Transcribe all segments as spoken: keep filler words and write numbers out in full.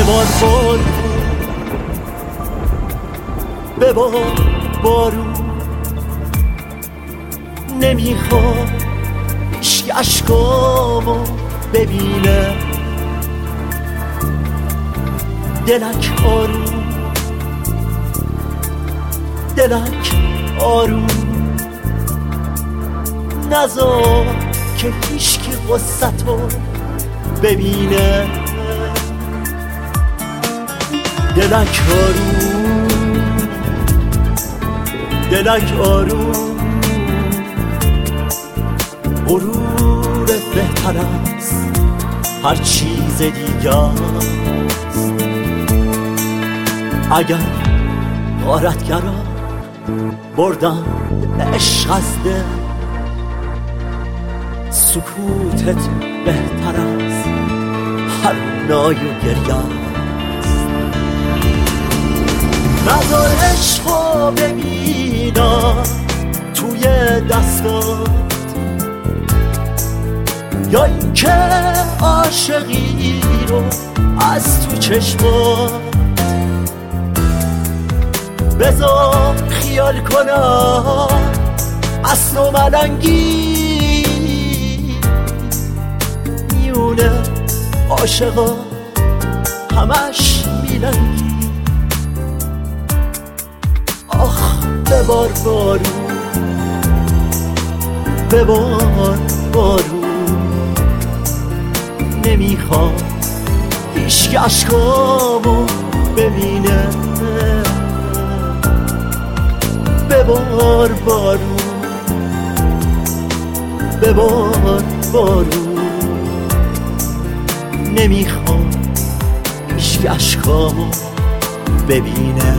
ببار بارون، ببار بارون. نمیخواد هیچ اشکامو ببینه، دلک آروم، دلک آروم. نذار که هیچکی غصتو ببینه، دلک آروم، دلک آروم. غرور بهتر است هر چیز دیگر. اگر غارتگرا بردن عشق از دل، سکوتت بهتر است هر نای و گریه. نذار عشقو ببینم توی دستات، یا اینکه عاشقی رو از تو چشمات. بذار خیال کنم اصل و ملنگی میونه عاشقا همش میلنگی. آخ ببار بارون، ببار بارون. نمیخواد هیچ اشکامو ببینه، ببار بارون، ببار بارون. نمیخواد هیچ اشکامو ببینه.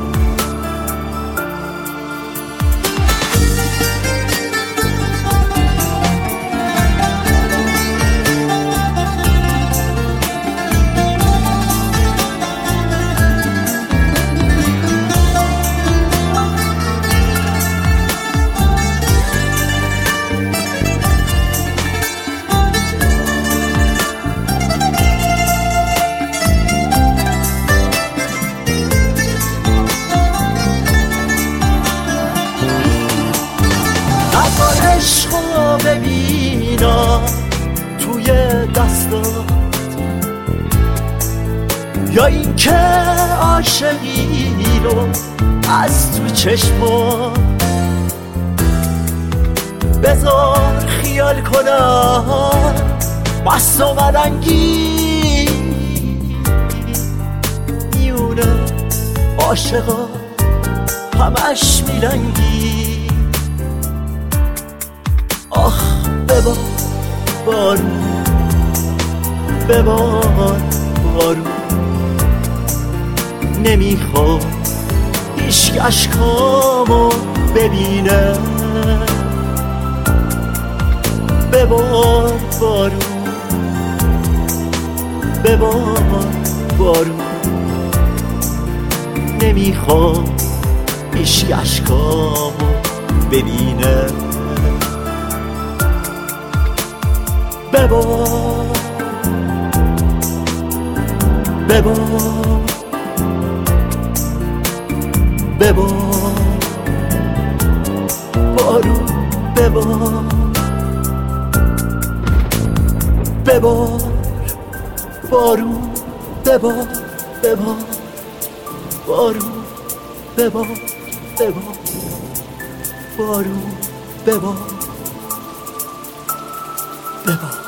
عشقو ببینم توی دستات، یا اینکه عاشقی رو از تو چشمات. بذار خیال کنم مست و ملنگی میونه عاشقا همش میلنگی. آخ ببار بارون، ببار بارون. نمیخواد هیچ اشکامو ببینه، ببار بارون، ببار بارون. نمیخواد هیچ اشکامو ببینه، ببار ببار ببار بارون. ببار ببار بارون، ببار ببار بارون، ببار ببار بارون، ببار ببار.